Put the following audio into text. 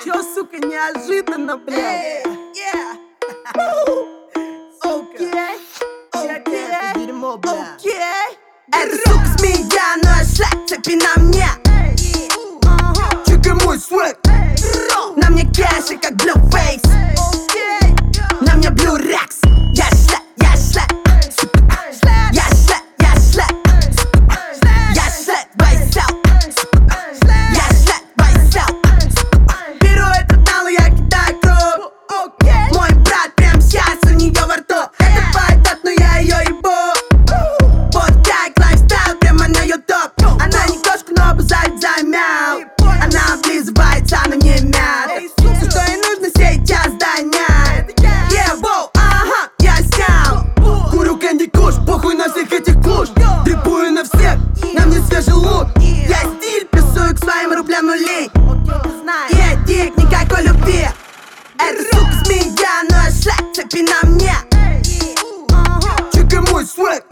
Чё, сука, неожиданно, блядь? Окей, окей, дерьмо, бля. Окей. Эта сука змея, но я шаг, цепи на мне. Чекай мой свек. На мне кэши, как Blueface. На мне Blue Rex. Я шлеп, я шлеп. Я шлеп, я шлеп. Я шлеп, байсел. Я шлеп, байсел. Беру этот нал и я кидаю круг. Мой брат прям сейчас у нее во рту. Это пойдет, но я ее ебу. Вот так лайфстайл прямо на ютуб. Она не кошка, но обузает за мяу. Она облизывается, но не мят. Все, что ей нужно сейчас донять. Воу, ага, я снял. Курю Кэнди Куш, похуй на всех этих клуш. Дрипую на всех, на мне свежий лук. Я стиль плюсую к своим рублям нулей. Я дик, никакой любви. Это сука змея, но я шлеп, цепи на мне. Чекай мой свек.